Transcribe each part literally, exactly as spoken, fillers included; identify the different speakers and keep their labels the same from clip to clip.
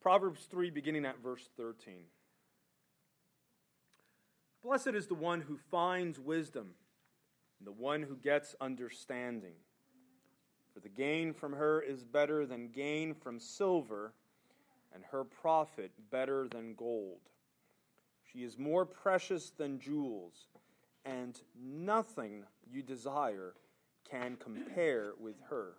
Speaker 1: Proverbs three, beginning at verse thirteen. Blessed is the one who finds wisdom, and the one who gets understanding. For the gain from her is better than gain from silver, and her profit better than gold. She is more precious than jewels, and nothing you desire can compare with her.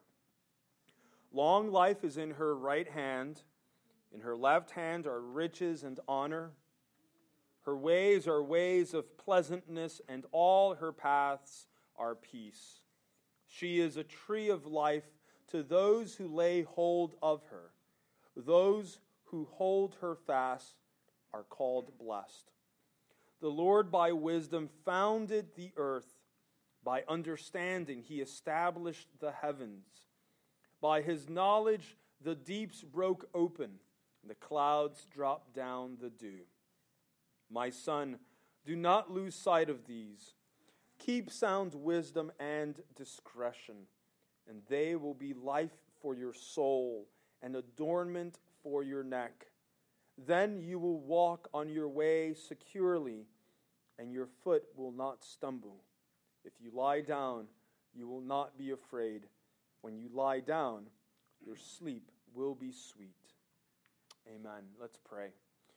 Speaker 1: Long life is in her right hand. In her left hand are riches and honor. Her ways are ways of pleasantness, and all her paths are peace. She is a tree of life to those who lay hold of her. Those who hold her fast are called blessed. The Lord by wisdom founded the earth. By understanding he established the heavens. By his knowledge the deeps broke open, and the clouds dropped down the dew. My son, do not lose sight of these. Keep sound wisdom and discretion, and they will be life for your soul and adornment for your neck. Then you will walk on your way securely, and your foot will not stumble. If you lie down, you will not be afraid. When you lie down, your sleep will be sweet. Amen. Let's pray.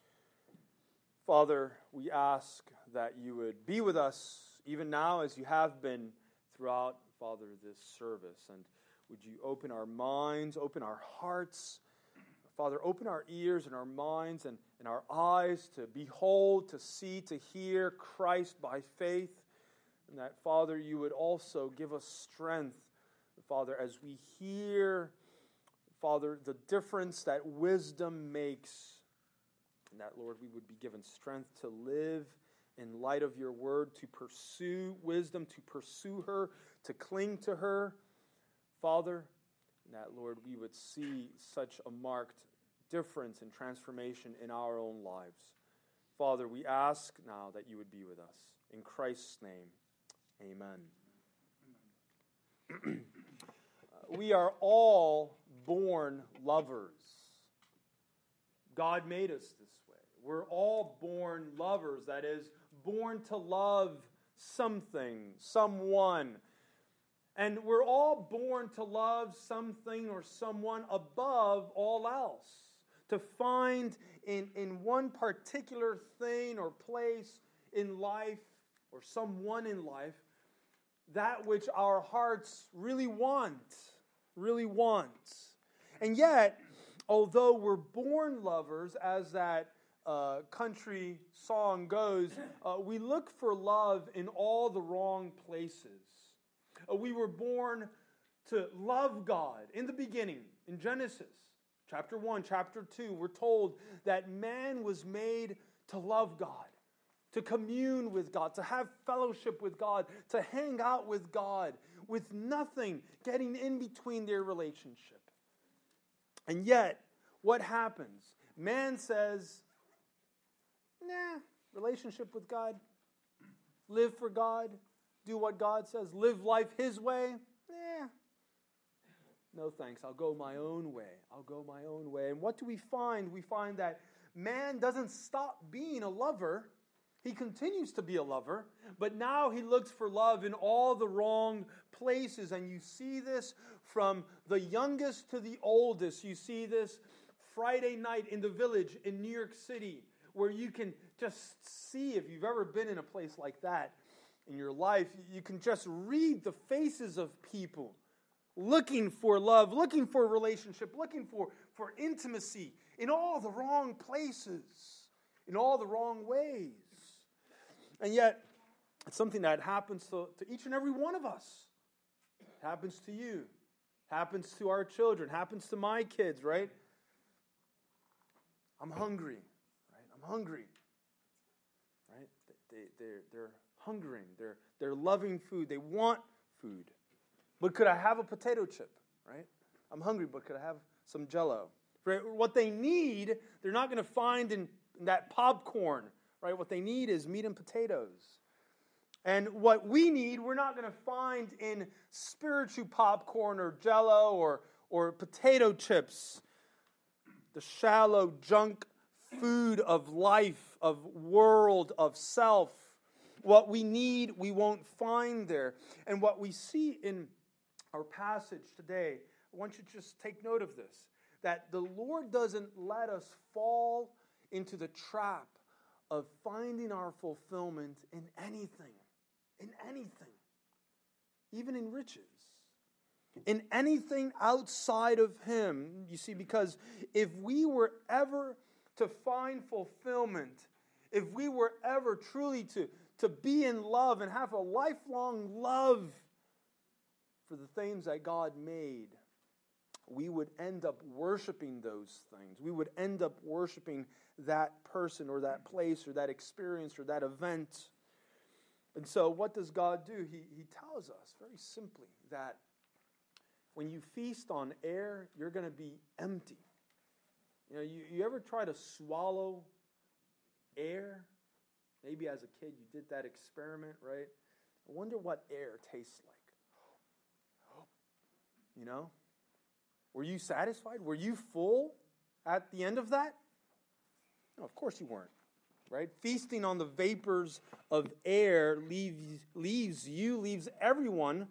Speaker 1: Father, we ask that you would be with us even now as you have been throughout, Father, this service. And would you open our minds, open our hearts, Father, open our ears and our minds and, and our eyes to behold, to see, to hear Christ by faith. And that, Father, you would also give us strength, Father, as we hear, Father, the difference that wisdom makes. And that, Lord, we would be given strength to live in light of your word, to pursue wisdom, to pursue her, to cling to her. Father, and that, Lord, we would see such a marked difference and transformation in our own lives. Father, we ask now that you would be with us. In Christ's name, amen. We are all born lovers. God made us this way. We're all born lovers, that is, born to love something, someone. And we're all born to love something or someone above all else. To find in, in one particular thing or place in life, or someone in life, that which our hearts really want, really want. And yet, although we're born lovers, as that uh, country song goes, uh, we look for love in all the wrong places. Uh, we were born to love God. In the beginning, in Genesis, chapter one, chapter two, we're told that man was made to love God, to commune with God, to have fellowship with God, to hang out with God, with nothing getting in between their relationship. And yet, what happens? Man says, nah, relationship with God, live for God, do what God says, live life His way, nah. No thanks, I'll go my own way. I'll go my own way. And what do we find? We find that man doesn't stop being a lover. He continues to be a lover, but now he looks for love in all the wrong places. And you see this from the youngest to the oldest. You see this Friday night in the Village in New York City, where you can just see, if you've ever been in a place like that in your life, you can just read the faces of people looking for love, looking for a relationship, looking for, for intimacy in all the wrong places, in all the wrong ways. And yet, it's something that happens to, to each and every one of us. It happens to you. Happens to our children. Happens to my kids, right? I'm hungry. Right? I'm hungry. Right? They, they're, they're hungering. They're, they're loving food. They want food. But could I have a potato chip? Right? I'm hungry, but could I have some Jell-O? Right? What they need, they're not going to find in, in that popcorn. Right? What they need is meat and potatoes. And what we need, we're not going to find in spiritual popcorn or Jell-O or, or potato chips. the shallow junk food of life, of world, of self. What we need, we won't find there. And what we see in our passage today, I want you to just take note of this, that the Lord doesn't let us fall into the trap of finding our fulfillment in anything, in anything, even in riches, in anything outside of Him. You see, because if we were ever to find fulfillment, if we were ever truly to, to be in love and have a lifelong love for the things that God made, we would end up worshiping those things. We would end up worshiping that person or that place or that experience or that event. And so what does God do? He, he tells us very simply that when you feast on air, you're going to be empty. You know, you, you ever try to swallow air? Maybe as a kid you did that experiment, right? I wonder what air tastes like. You know? Were you satisfied? Were you full at the end of that? No, of course you weren't, right? Feasting on the vapors of air leaves, leaves you, leaves everyone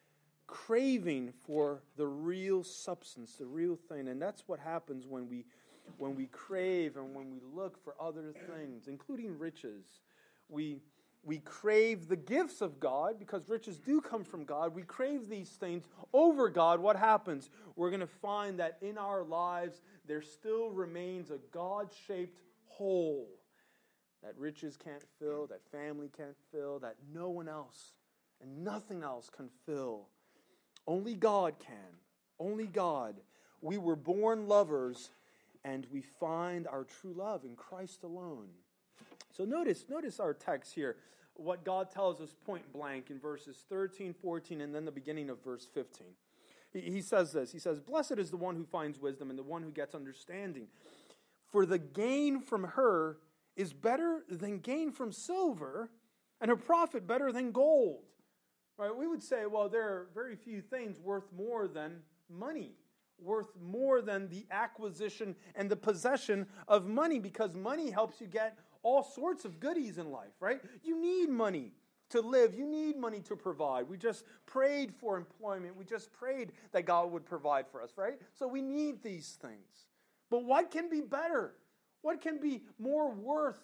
Speaker 1: craving for the real substance, the real thing. And that's what happens when we when we crave and when we look for other things, including riches. We We crave the gifts of God because riches do come from God. We crave these things over God. What happens? We're going to find that in our lives there still remains a God-shaped hole that riches can't fill, that family can't fill, that no one else and nothing else can fill. Only God can. Only God. We were born lovers, and we find our true love in Christ alone. So notice, notice our text here. What God tells us point blank in verses thirteen, fourteen, and then the beginning of verse fifteen. He, he says this. He says, "Blessed is the one who finds wisdom and the one who gets understanding. For the gain from her is better than gain from silver, and her profit better than gold." Right? We would say, well, there are very few things worth more than money, worth more than the acquisition and the possession of money, because money helps you get all sorts of goodies in life, right? You need money to live. You need money to provide. We just prayed for employment. We just prayed that God would provide for us, right? So we need these things. But what can be better? What can be more worth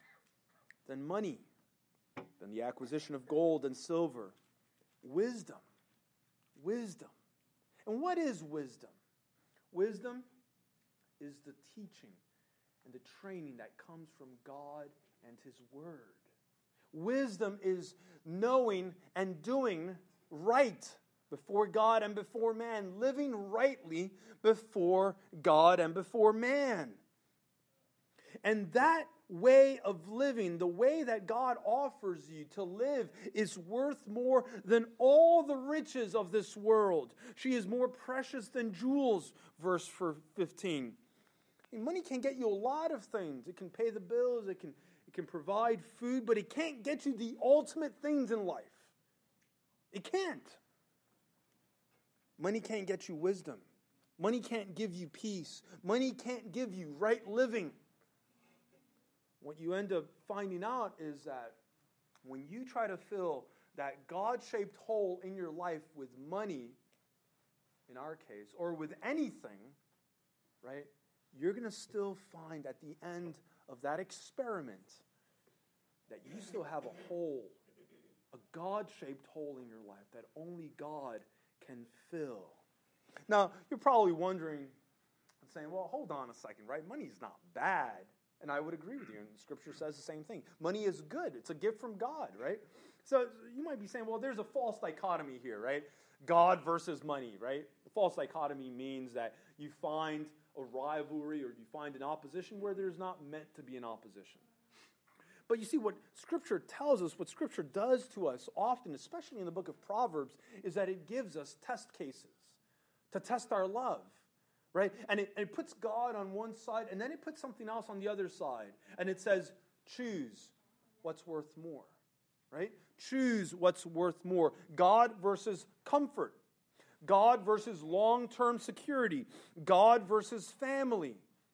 Speaker 1: than money, than the acquisition of gold and silver? Wisdom. Wisdom. And what is wisdom? Wisdom is the teaching and the training that comes from God and His Word. Wisdom is knowing and doing right before God and before man, living rightly before God and before man. And that way of living, the way that God offers you to live, is worth more than all the riches of this world. She is more precious than jewels, verse fifteen. Money can get you a lot of things. It can pay the bills, it can, it can provide food, but it can't get you the ultimate things in life. It can't. Money can't get you wisdom. Money can't give you peace. Money can't give you right living. What you end up finding out is that when you try to fill that God-shaped hole in your life with money, in our case, or with anything, right, you're going to still find at the end of that experiment that you still have a hole, a God-shaped hole in your life that only God can fill. Now, you're probably wondering and saying, well, hold on a second, right? Money's not bad. And I would agree with you, and Scripture says the same thing. Money is good. It's a gift from God, right? So you might be saying, well, there's a false dichotomy here, right? God versus money, right? The false dichotomy means that you find a rivalry or you find an opposition where there's not meant to be an opposition. But you see, what Scripture tells us, what Scripture does to us often, especially in the book of Proverbs, is that it gives us test cases to test our love. Right? And it, it puts God on one side, and then it puts something else on the other side. And it says, choose what's worth more. Right? Choose what's worth more. God versus comfort. God versus long-term security. God versus family.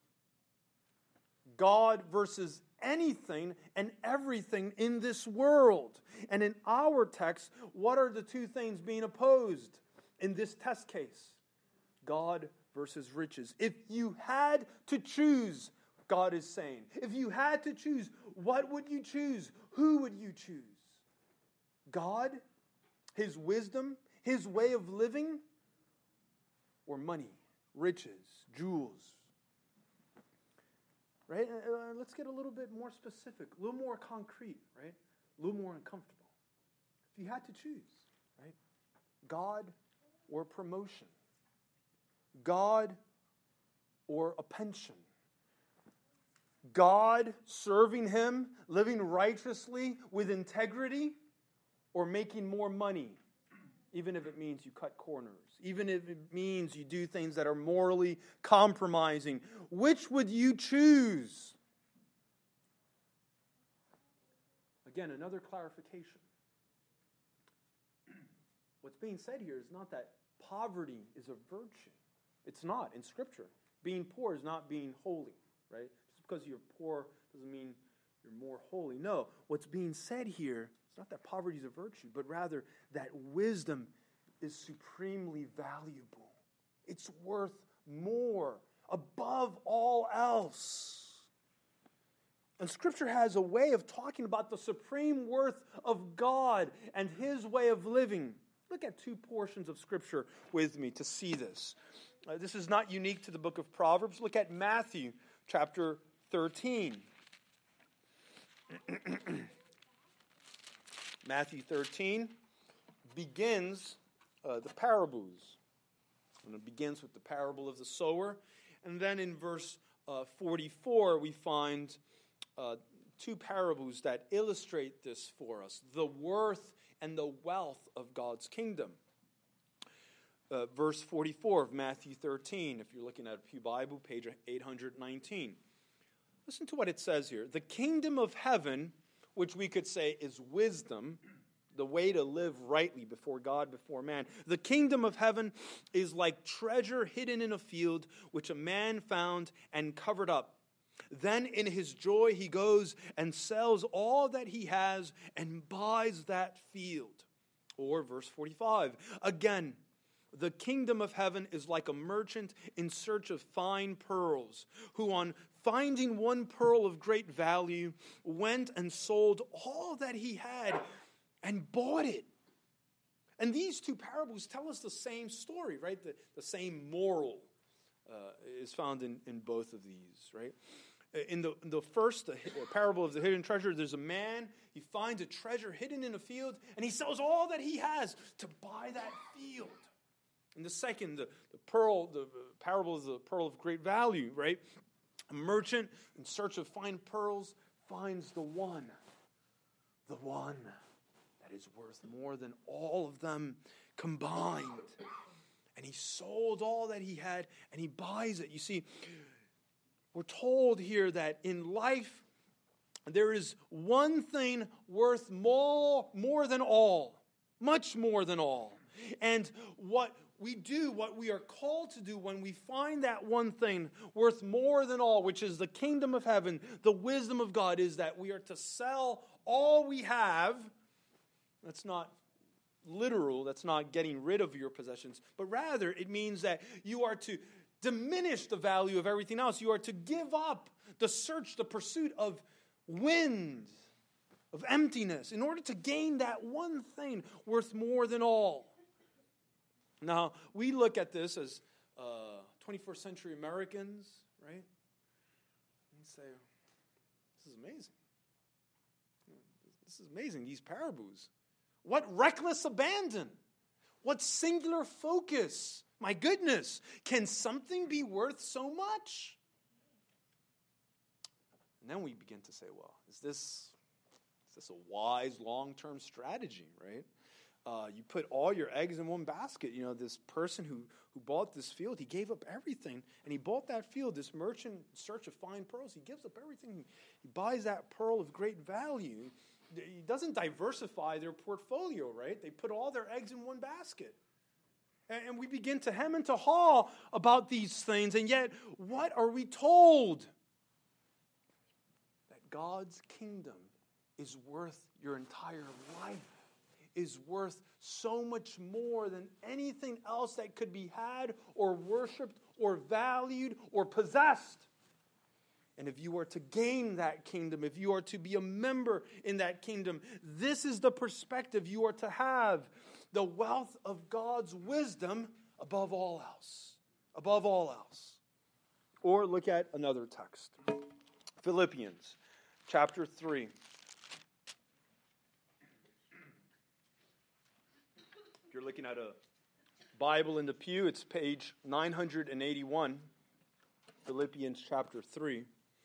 Speaker 1: God versus anything and everything in this world. And in our text, what are the two things being opposed in this test case? God versus riches. If you had to choose, God is saying, if you had to choose, what would you choose? Who would you choose? God, His wisdom, His way of living, or money, riches, jewels? Right? Uh, let's get a little bit more specific, a little more concrete, right? A little more uncomfortable. If you had to choose, right? God or promotion? God or a pension? God, serving Him, living righteously with integrity, or making more money, even if it means you cut corners, even if it means you do things that are morally compromising? Which would you choose? Again, another clarification. What's being said here is not that poverty is a virtue. It's not in Scripture. Being poor is not being holy, right? Just because you're poor doesn't mean you're more holy. No, what's being said here, it's not that poverty is a virtue, but rather that wisdom is supremely valuable. It's worth more, above all else. And Scripture has a way of talking about the supreme worth of God and His way of living. Look at two portions of Scripture with me to see this. Uh, this is not unique to the book of Proverbs. Look at Matthew chapter thirteen. Matthew thirteen begins uh, the parables. And it begins with the parable of the sower. And then in verse uh, forty-four, we find uh, two parables that illustrate this for us. The worth and the wealth of God's kingdom. Uh, verse forty-four of Matthew thirteen, if you're looking at a Pew Bible, page eight hundred nineteen. Listen to what it says here. The kingdom of heaven, which we could say is wisdom, the way to live rightly before God, before man. The kingdom of heaven is like treasure hidden in a field, which a man found and covered up. Then in his joy he goes and sells all that he has and buys that field. Or verse forty-five, again, the kingdom of heaven is like a merchant in search of fine pearls, who on finding one pearl of great value, went and sold all that he had and bought it. And these two parables tell us the same story, right? The, the same moral uh, is found in, in both of these, right? In the, in the first the parable of the hidden treasure, there's a man, he finds a treasure hidden in a field, and he sells all that he has to buy that field. And the second, the, the pearl, the parable of the pearl of great value, right? A merchant in search of fine pearls finds the one, the one that is worth more than all of them combined. And he sold all that he had, and he buys it. You see, we're told here that in life, there is one thing worth more, more than all, much more than all. And what we do, what we are called to do when we find that one thing worth more than all, which is the kingdom of heaven, the wisdom of God, is that we are to sell all we have. That's not literal, that's not getting rid of your possessions, but rather it means that you are to diminish the value of everything else. You are to give up the search, the pursuit of wind, of emptiness, in order to gain that one thing worth more than all. Now, we look at this as uh, twenty-first century Americans, right? And say, this is amazing. This is amazing, these parables. What reckless abandon. What singular focus. My goodness, can something be worth so much? And then we begin to say, well, is this, is this a wise long-term strategy, right? Uh, you put all your eggs in one basket. You know, this person who, who bought this field, he gave up everything, and he bought that field. This merchant in search of fine pearls, he gives up everything. He buys that pearl of great value. He doesn't diversify their portfolio, right? They put all their eggs in one basket. And, and we begin to hem and to haw about these things, and yet, what are we told? God's kingdom is worth your entire life, is worth so much more than anything else that could be had or worshiped or valued or possessed. And if you are to gain that kingdom, if you are to be a member in that kingdom, this is the perspective you are to have. The wealth of God's wisdom above all else. Above all else. Or look at another text. Philippians chapter three. If you're looking at a Bible in the pew, it's page nine eighty-one. Philippians chapter three.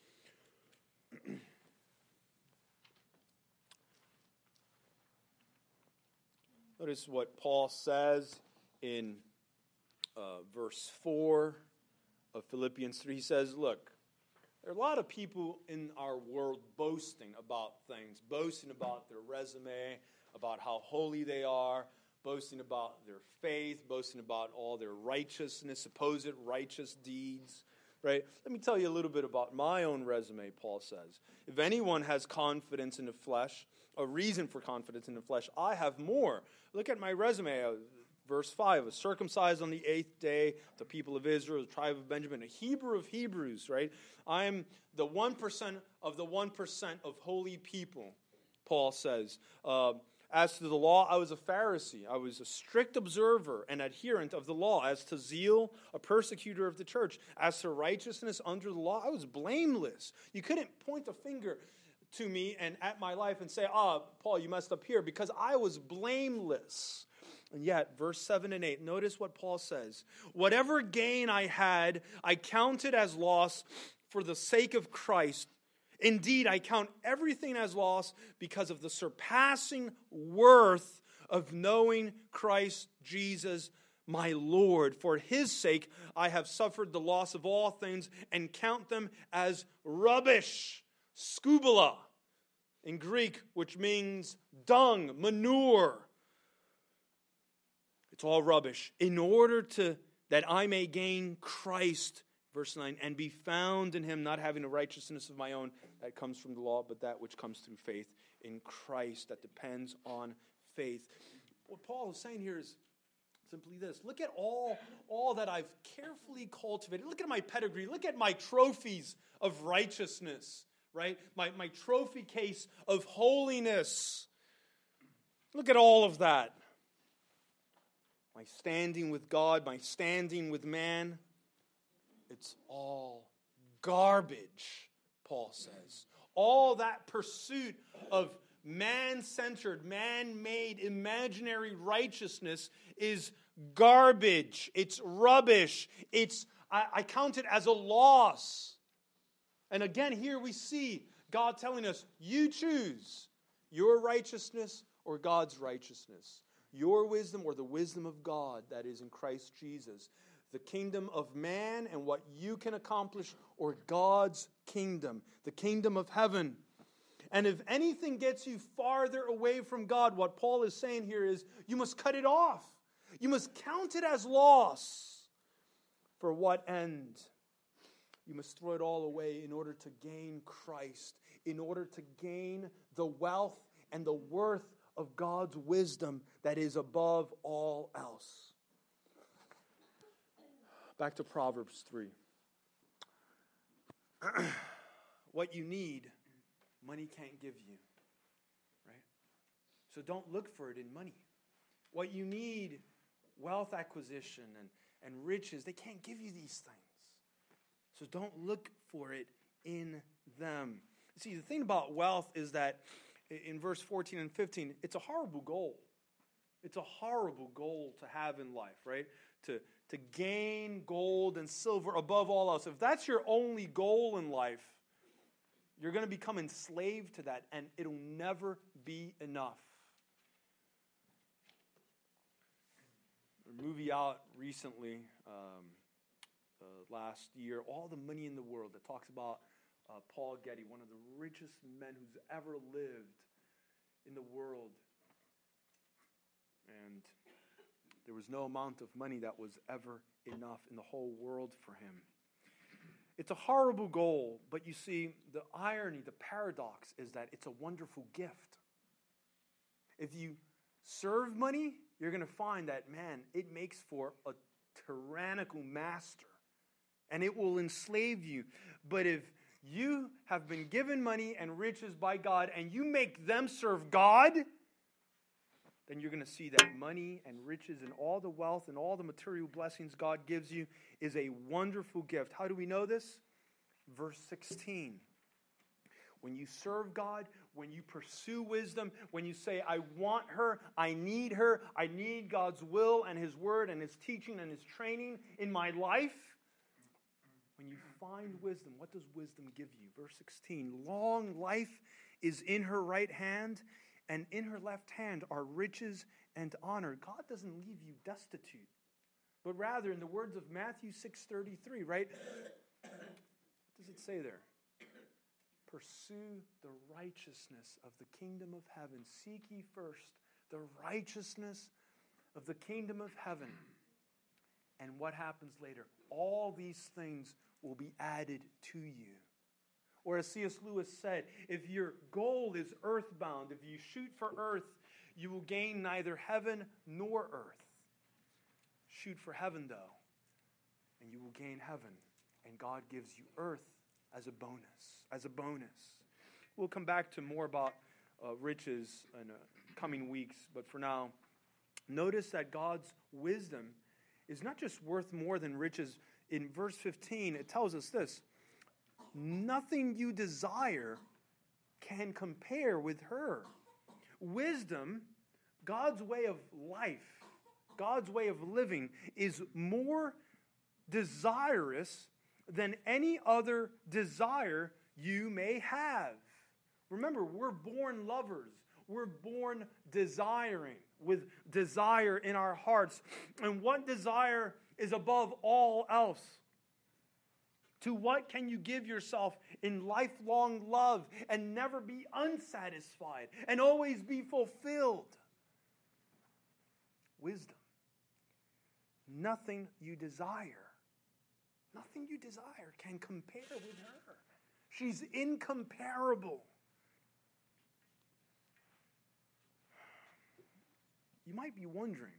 Speaker 1: Notice what Paul says in uh, verse four of Philippians three. He says, look, there are a lot of people in our world boasting about things, boasting about their resume, about how holy they are, boasting about their faith, boasting about all their righteousness, supposed righteous deeds. Right? Let me tell you a little bit about my own resume, Paul says. If anyone has confidence in the flesh, a reason for confidence in the flesh, I have more. Look at my resume. Uh, verse five, I was circumcised on the eighth day, the people of Israel, the tribe of Benjamin, a Hebrew of Hebrews, right? I'm the one percent of the one percent of holy people, Paul says. Uh, As to the law, I was a Pharisee. I was a strict observer and adherent of the law. As to zeal, a persecutor of the church. As to righteousness under the law, I was blameless. You couldn't point a finger to me and at my life and say, ah, Paul, you messed up here, because I was blameless. And yet, verse seven and eight, notice what Paul says. Whatever gain I had, I counted as loss for the sake of Christ. Indeed, I count everything as loss because of the surpassing worth of knowing Christ Jesus, my Lord. For his sake, I have suffered the loss of all things and count them as rubbish, skubala, in Greek, which means dung, manure. It's all rubbish. In order to that I may gain Christ, verse nine, and be found in him, not having a righteousness of my own that comes from the law, but that which comes through faith in Christ, that depends on faith. What Paul is saying here is simply this. Look at all, all that I've carefully cultivated. Look at my pedigree. Look at my trophies of righteousness, right? My, my trophy case of holiness. Look at all of that. My standing with God, my standing with man. It's all garbage, Paul says. All that pursuit of man-centered, man-made, imaginary righteousness is garbage. It's rubbish. It's I, I count it as a loss. And again, here we see God telling us, you choose your righteousness or God's righteousness. Your wisdom or the wisdom of God that is in Christ Jesus. The kingdom of man and what you can accomplish, or God's kingdom, the kingdom of heaven. And if anything gets you farther away from God, what Paul is saying here is you must cut it off. You must count it as loss. For what end? You must throw it all away in order to gain Christ, in order to gain the wealth and the worth of God's wisdom that is above all else. Back to Proverbs three. What you need, money can't give you. Right? So don't look for it in money. What you need, wealth acquisition and, and riches, they can't give you these things. So don't look for it in them. See, the thing about wealth is that in verse fourteen and fifteen, it's a horrible goal. It's a horrible goal to have in life, right? To, to gain gold and silver above all else. If that's your only goal in life, you're going to become enslaved to that, and it'll never be enough. A movie out recently, um, uh, last year, All the Money in the World, that talks about uh, Paul Getty, one of the richest men who's ever lived in the world. And there was no amount of money that was ever enough in the whole world for him. It's a horrible goal, but you see, the irony, the paradox is that it's a wonderful gift. If you serve money, you're going to find that, man, it makes for a tyrannical master, and it will enslave you. But if you have been given money and riches by God, and you make them serve God, then you're going to see that money and riches and all the wealth and all the material blessings God gives you is a wonderful gift. How do we know this? Verse sixteen. When you serve God, when you pursue wisdom, when you say, I want her, I need her, I need God's will and His word and His teaching and His training in my life, when you find wisdom, what does wisdom give you? Verse sixteen, long life is in her right hand, and in her left hand are riches and honor. God doesn't leave you destitute, but rather, in the words of Matthew six thirty-three, right? What does it say there? Pursue the righteousness of the kingdom of heaven. Seek ye first the righteousness of the kingdom of heaven. And what happens later? All these things will be added to you. Or as C S Lewis said, if your goal is earthbound, if you shoot for earth, you will gain neither heaven nor earth. Shoot for heaven, though, and you will gain heaven. And God gives you earth as a bonus, as a bonus. We'll come back to more about uh, riches in uh, coming weeks, but for now, notice that God's wisdom is not just worth more than riches. In verse fifteen, it tells us this: nothing you desire can compare with her. Wisdom, God's way of life, God's way of living, is more desirous than any other desire you may have. Remember, we're born lovers. We're born desiring, with desire in our hearts. And what desire is above all else? To what can you give yourself in lifelong love and never be unsatisfied and always be fulfilled? Wisdom. Nothing you desire. Nothing you desire can compare with her. She's incomparable. You might be wondering.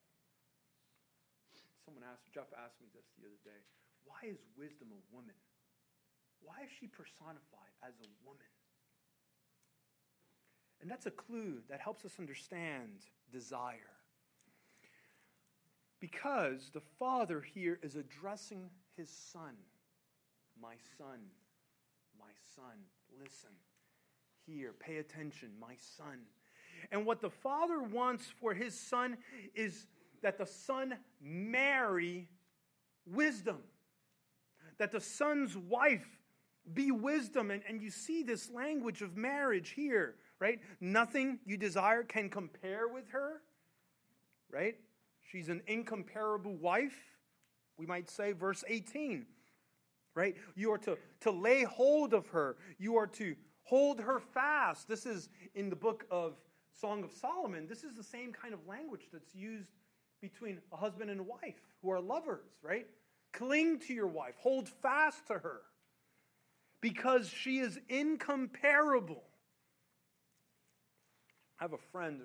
Speaker 1: Someone asked, Jeff asked me this the other day, why is wisdom a woman? Why is she personified as a woman? And that's a clue that helps us understand desire. Because the Father here is addressing His Son. My son, my son, listen. Here, pay attention, my son. And what the Father wants for His Son is that the Son marry wisdom. That the Son's wife be wisdom. And, and you see this language of marriage here, right? Nothing you desire can compare with her, right? She's an incomparable wife, we might say, verse eighteen, right? You are to, to lay hold of her. You are to hold her fast. This is in the book of Song of Solomon. This is the same kind of language that's used between a husband and a wife who are lovers, right? Cling to your wife. Hold fast to her because she is incomparable. I have a friend,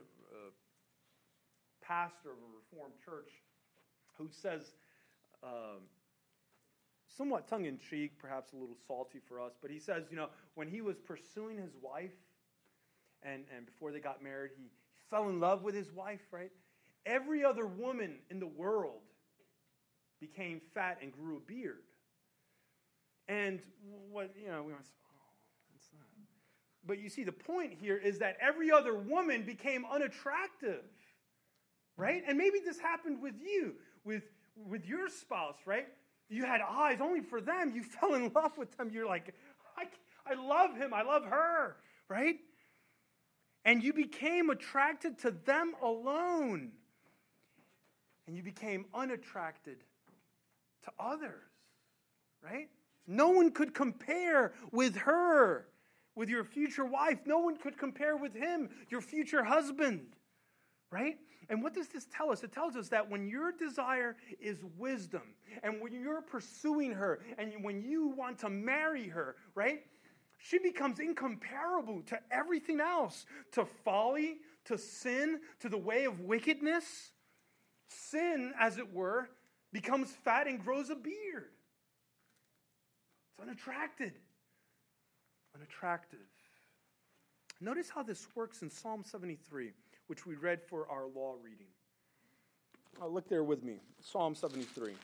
Speaker 1: pastor of a Reformed church, who says, um, somewhat tongue-in-cheek, perhaps a little salty for us, but he says, you know, when he was pursuing his wife, and, and before they got married, he fell in love with his wife, right? Every other woman in the world became fat and grew a beard. And what, you know, we went, oh, that's not. But you see, the point here is that every other woman became unattractive. Right? And maybe this happened with you, with, with your spouse, right? You had eyes only for them. You fell in love with them. You're like, I, I love him. I love her, right? And you became attracted to them alone. And you became unattracted to others, right? No one could compare with her, with your future wife. No one could compare with him, your future husband.
Speaker 2: right? And what does this tell us? It tells us that when your desire is wisdom, and when you're pursuing her, and when you want to marry her, right? She becomes incomparable to everything else, to folly, to sin, to the way of wickedness. Sin, as it were, becomes fat and grows a beard. It's unattracted. Unattractive. Notice how this works in Psalm seventy-three, which we read for our law reading. Oh, look there with me. Psalm seventy-three.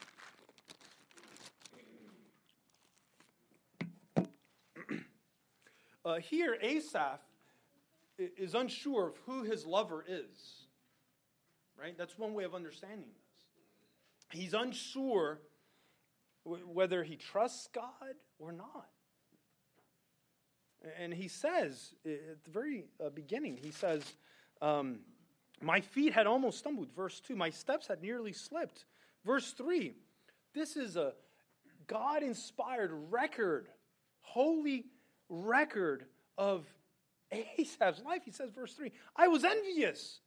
Speaker 2: uh, here, Asaph is unsure of who his lover is. Right? That's one way of understanding this. He's unsure w- whether he trusts God or not. And he says, at the very uh, beginning, he says, um, my feet had almost stumbled. Verse two, my steps had nearly slipped. Verse three, this is a God-inspired record, holy record of Asaph's life. He says, verse three, I was envious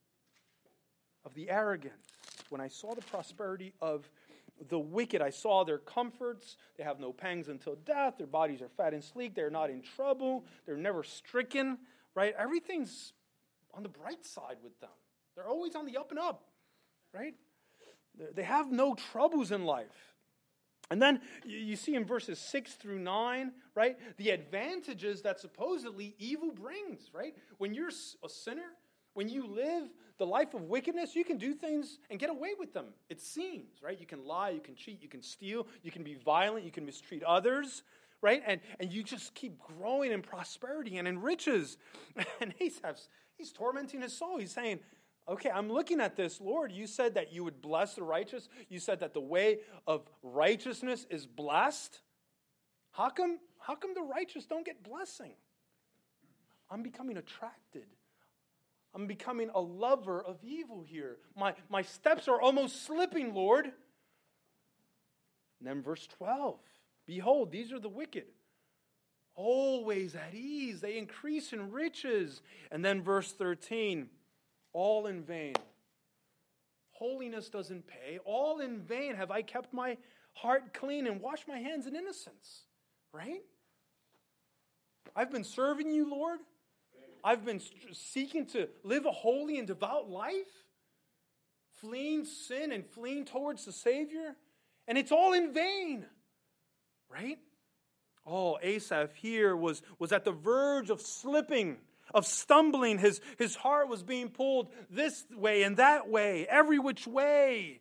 Speaker 2: of the arrogant when I saw the prosperity of the wicked. I saw their comforts. They have no pangs until death. Their bodies are fat and sleek. They're not in trouble. They're never stricken, right? Everything's on the bright side with them. They're always on the up and up, right? They have no troubles in life. And then you see in verses six through nine, right, the advantages that supposedly evil brings, right? When you're a sinner, when you live the life of wickedness, you can do things and get away with them, it seems, right? You can lie, you can cheat, you can steal, you can be violent, you can mistreat others, right? And and you just keep growing in prosperity and in riches. And he's, he's tormenting his soul. He's saying, okay, I'm looking at this. Lord, you said that you would bless the righteous. You said that the way of righteousness is blessed. How come, how come the righteous don't get blessing? I'm becoming attracted. I'm becoming a lover of evil here. My, my steps are almost slipping, Lord. And then verse twelve. Behold, these are the wicked. Always at ease. They increase in riches. And then verse thirteen. All in vain. Holiness doesn't pay. All in vain have I kept my heart clean and washed my hands in innocence. Right? I've been serving you, Lord. I've been seeking to live a holy and devout life, fleeing sin and fleeing towards the Savior, and it's all in vain, right? Oh, Asaph here was, was at the verge of slipping, of stumbling. His, his heart was being pulled this way and that way, every which way,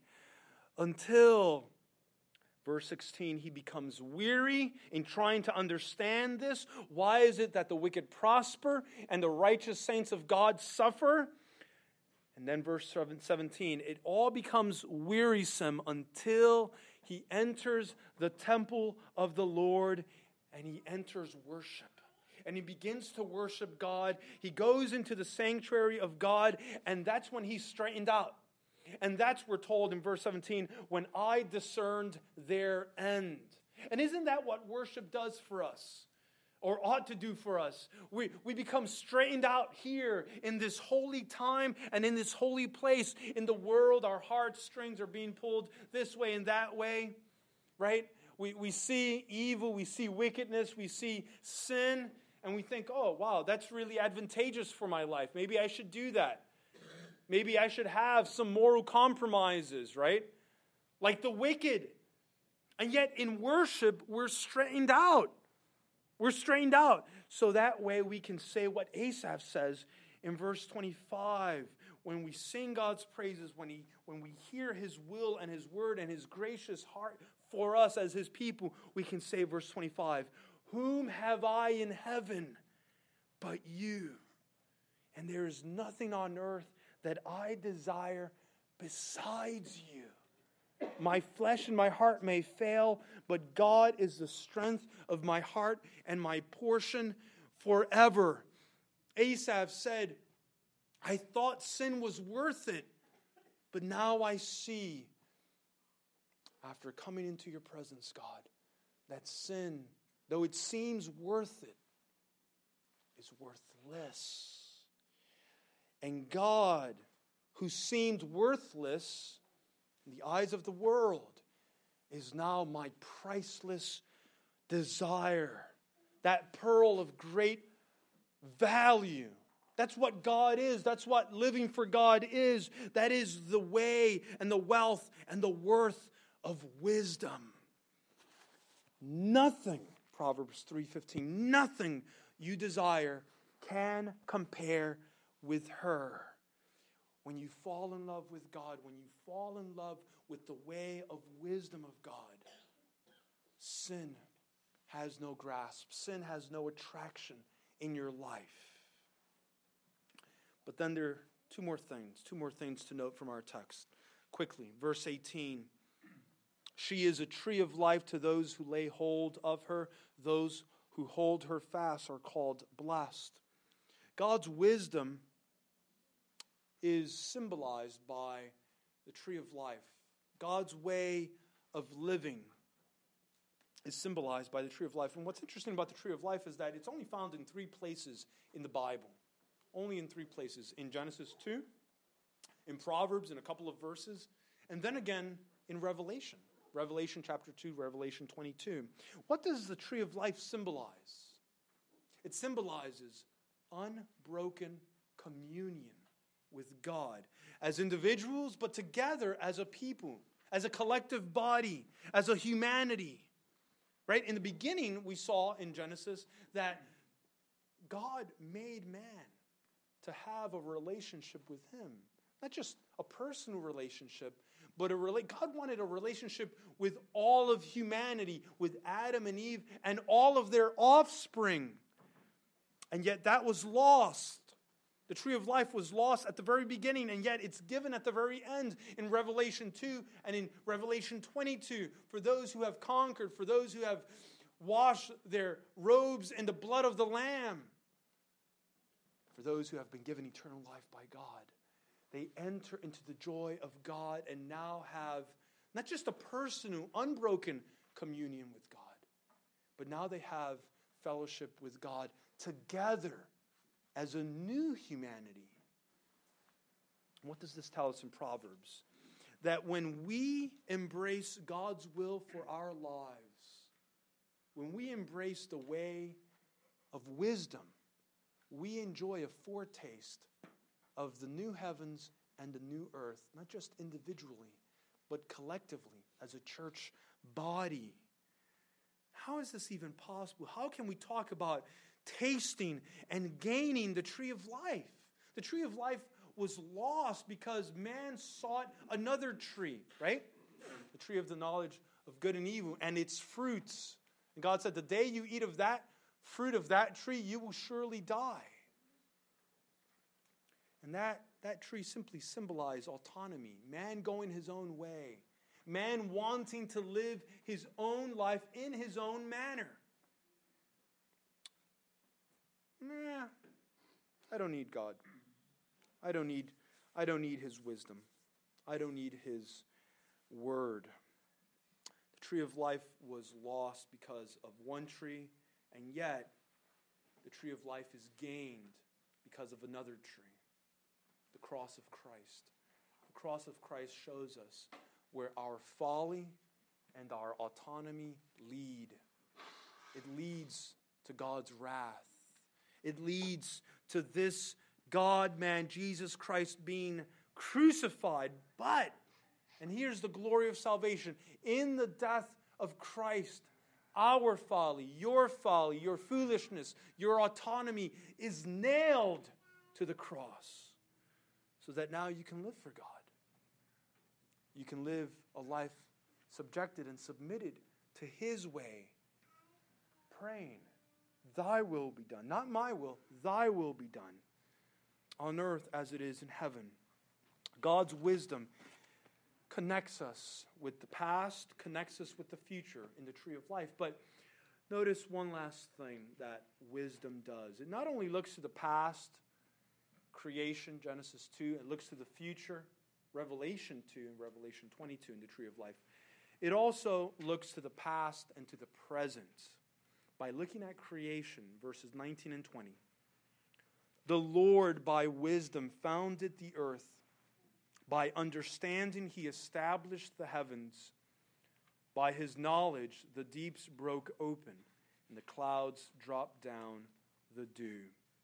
Speaker 2: until verse sixteen, he becomes weary in trying to understand this. Why is it that the wicked prosper and the righteous saints of God suffer? And then verse seventeen, it all becomes wearisome until he enters the temple of the Lord and he enters worship. And he begins to worship God. He goes into the sanctuary of God, and that's when he's straightened out. And that's, we're told in verse seventeen, when I discerned their end. And isn't that what worship does for us? Or ought to do for us? We, we become straightened out here in this holy time and in this holy place. In the world, our heartstrings are being pulled this way and that way. Right? We, we see evil, we see wickedness, we see sin, and we think, oh, wow, that's really advantageous for my life. Maybe I should do that. Maybe I should have some moral compromises, right? Like the wicked. And yet in worship, we're straightened out. We're straightened out. So that way we can say what Asaph says in verse twenty-five. When we sing God's praises, when, he, when we hear his will and his word and his gracious heart for us as his people, we can say, verse twenty-five, whom have I in heaven but you? And there is nothing on earth that I desire besides you. My flesh and my heart may fail, but God is the strength of my heart and my portion forever. Asaph said, I thought sin was worth it, but now I see, after coming into your presence, God, that sin, though it seems worth it, is worthless. And God who seemed worthless in the eyes of the world is now my priceless desire. That pearl of great value. That's what God is. That's what living for God is. That is the way and the wealth and the worth of wisdom. Nothing, Proverbs three fifteen, nothing you desire can compare with her. When you fall in love with God, when you fall in love with the way of wisdom of God, sin has no grasp. Sin has no attraction in your life. But then there are two more things, two more things to note from our text. Quickly, verse eighteen. She is a tree of life to those who lay hold of her. Those who hold her fast are called blessed. God's wisdom is symbolized by the tree of life. God's way of living is symbolized by the tree of life. And what's interesting about the tree of life is that it's only found in three places in the Bible. Only in three places. In Genesis two, in Proverbs in a couple of verses, and then again in Revelation. Revelation chapter two, Revelation twenty-two. What does the tree of life symbolize? It symbolizes unbroken communion with God as individuals, but together as a people, as a collective body, as a humanity. Right? In the beginning, we saw in Genesis that God made man to have a relationship with him. Not just a personal relationship, but a rela- God wanted a relationship with all of humanity, with Adam and Eve and all of their offspring. And yet that was lost. The tree of life was lost at the very beginning, and yet it's given at the very end in Revelation two and in Revelation twenty-two for those who have conquered, for those who have washed their robes in the blood of the Lamb, for those who have been given eternal life by God. They enter into the joy of God and now have not just a personal, unbroken communion with God, but now they have fellowship with God together as a new humanity. What does this tell us in Proverbs? That when we embrace God's will for our lives, when we embrace the way of wisdom, we enjoy a foretaste of the new heavens and the new earth, not just individually, but collectively as a church body. How is this even possible? How can we talk about tasting and gaining the tree of life? The tree of life was lost because man sought another tree, right? The tree of the knowledge of good and evil and its fruits. And God said, the day you eat of that fruit of that tree, you will surely die. And that, that tree simply symbolized autonomy, man going his own way, man wanting to live his own life in his own manner. Nah, I don't need God. I don't need, I don't need his wisdom. I don't need his word. The tree of life was lost because of one tree, and yet the tree of life is gained because of another tree. The cross of Christ. The cross of Christ shows us where our folly and our autonomy lead. It leads to God's wrath. It leads to this God-man, Jesus Christ, being crucified. But, and here's the glory of salvation, in the death of Christ, our folly, your folly, your foolishness, your autonomy is nailed to the cross. So that now you can live for God. You can live a life subjected and submitted to his way. Praying, thy will be done. Not my will, thy will be done. On earth as it is in heaven. God's wisdom connects us with the past, connects us with the future in the tree of life. But notice one last thing that wisdom does. It not only looks to the past, creation, Genesis two. It looks to the future, Revelation two and Revelation twenty-two in the tree of life. It also looks to the past and to the present by looking at creation, verses nineteen and twenty. The Lord by wisdom founded the earth. By understanding, he established the heavens. By his knowledge, the deeps broke open, and the clouds dropped down the dew.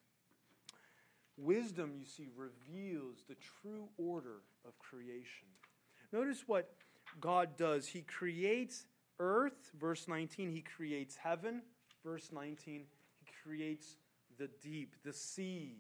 Speaker 2: Wisdom, you see, reveals the true order of creation. Notice what God does. He creates earth, verse nineteen. He creates heaven, verse nineteen. He creates the deep, the seas,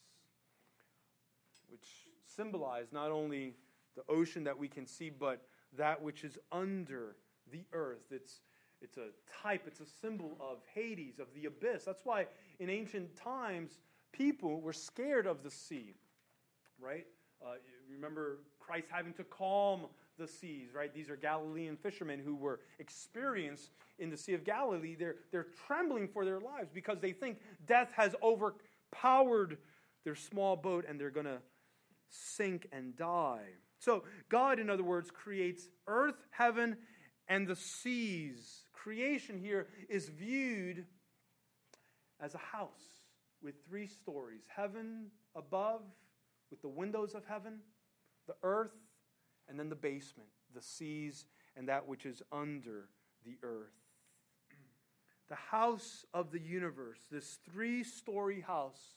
Speaker 2: which symbolize not only the ocean that we can see, but that which is under the earth. It's, it's a type, it's a symbol of Hades, of the abyss. That's why in ancient times, people were scared of the sea, right? Uh, you remember Christ having to calm the seas, right? These are Galilean fishermen who were experienced in the Sea of Galilee. They're, they're trembling for their lives because they think death has overpowered their small boat and they're going to sink and die. So God, in other words, creates earth, heaven, and the seas. Creation here is viewed as a house with three stories. Heaven above, with the windows of heaven, the earth, and then the basement, the seas, and that which is under the earth. The house of the universe, this three-story house,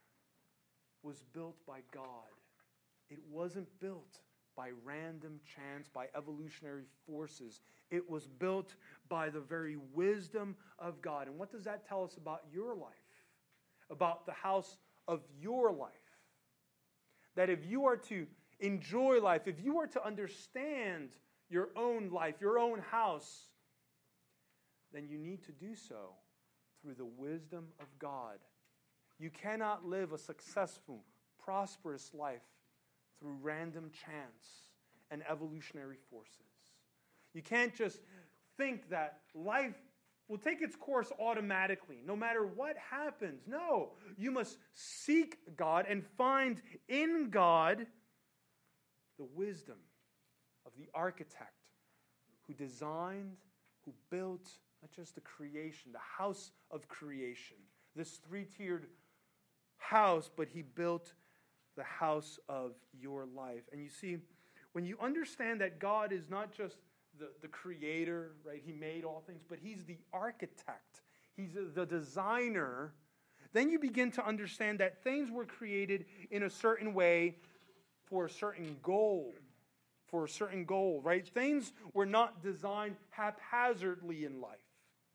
Speaker 2: was built by God. It wasn't built by random chance, by evolutionary forces. It was built by the very wisdom of God. And what does that tell us about your life? About the house of your life? That if you are to enjoy life, if you are to understand your own life, your own house, then you need to do so through the wisdom of God. You cannot live a successful, prosperous life through random chance and evolutionary forces. You can't just think that life will take its course automatically, no matter what happens. No, you must seek God and find in God the wisdom of the architect who designed, who built, not just the creation, the house of creation, this three-tiered house, but he built the house of your life. And you see, when you understand that God is not just the, the creator, right? He made all things, but he's the architect. He's the designer. Then you begin to understand that things were created in a certain way for a certain goal. For a certain goal, right? Things were not designed haphazardly in life.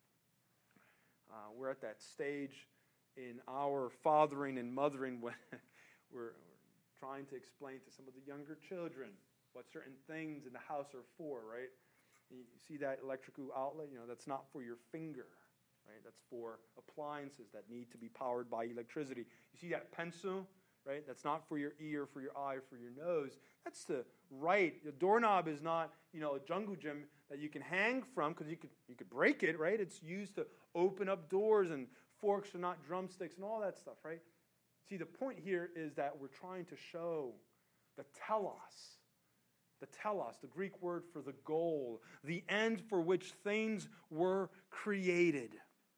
Speaker 2: Uh, we're at that stage in our fathering and mothering when we're trying to explain to some of the younger children what certain things in the house are for, right? You see that electrical outlet, you know, that's not for your finger, right? That's for appliances that need to be powered by electricity. You see that pencil, right? That's not for your ear, for your eye, for your nose. That's the right. The doorknob is not, you know, a jungle gym that you can hang from because you could you could break it, right? It's used to open up doors, and forks are not drumsticks and all that stuff, right? See, the point here is that we're trying to show the telos, the telos, the Greek word for the goal, the end for which things were created.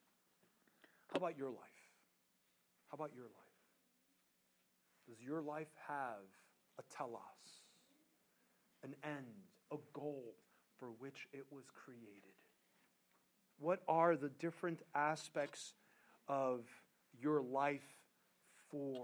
Speaker 2: How about your life? How about your life? Does your life have a telos, an end, a goal for which it was created? What are the different aspects of your life for?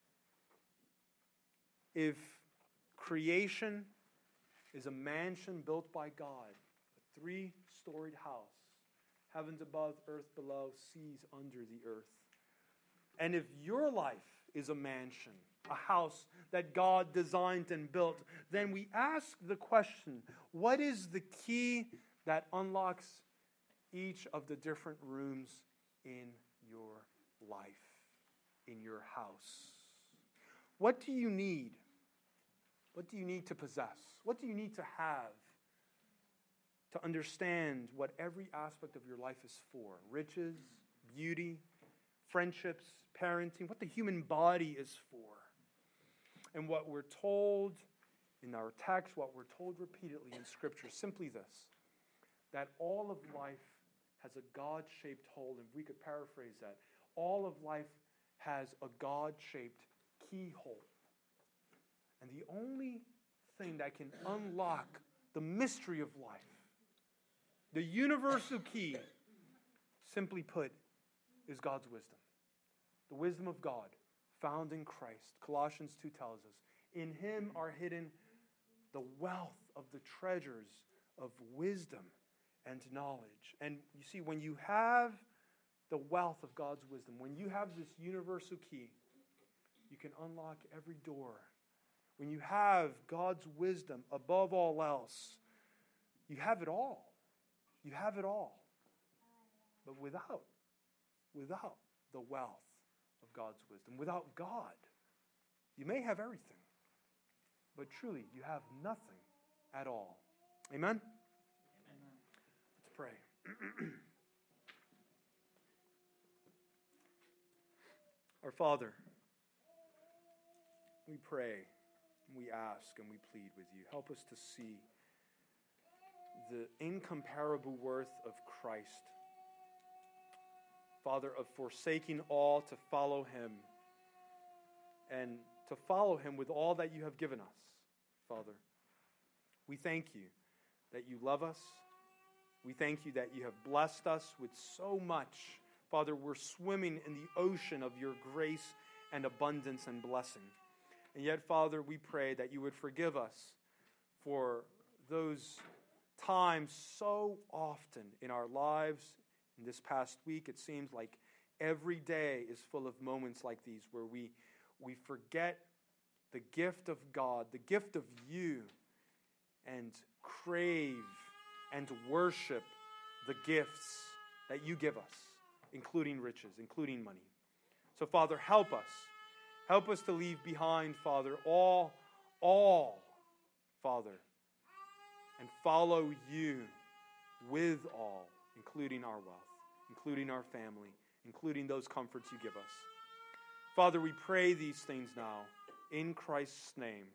Speaker 2: If creation is a mansion built by God, a three-storied house, heavens above, earth below, seas under the earth, and if your life is a mansion, a house that God designed and built, then we ask the question, what is the key that unlocks each of the different rooms in your life, in your house? What do you need? What do you need to possess? What do you need to have to understand what every aspect of your life is for? Riches, beauty, friendships, parenting, what the human body is for. And what we're told in our text, what we're told repeatedly in Scripture, simply this, that all of life has a God-shaped hole. And if we could paraphrase that, all of life has a God-shaped keyhole. And the only thing that can unlock the mystery of life. The universal key, simply put, is God's wisdom. The wisdom of God found in Christ. Colossians two tells us, in him are hidden the wealth of the treasures of wisdom and knowledge. And you see, when you have the wealth of God's wisdom, when you have this universal key, you can unlock every door. When you have God's wisdom above all else, you have it all. You have it all. But without, without the wealth of God's wisdom, without God, you may have everything, but truly you have nothing at all. Amen? Amen. Let's pray. Our Father, we pray, we ask, and we plead with you. Help us to see the incomparable worth of Christ. Father, of forsaking all to follow him, and to follow him with all that you have given us, Father. We thank you that you love us. We thank you that you have blessed us with so much. Father, we're swimming in the ocean of your grace and abundance and blessing. And yet, Father, we pray that you would forgive us for those times so often in our lives. In this past week, it seems like every day is full of moments like these where we, we forget the gift of God, the gift of you, and crave and worship the gifts that you give us, including riches, including money. So, Father, help us. Help us to leave behind, Father, all, all, Father, and follow you with all, including our wealth, including our family, including those comforts you give us. Father, we pray these things now in Christ's name.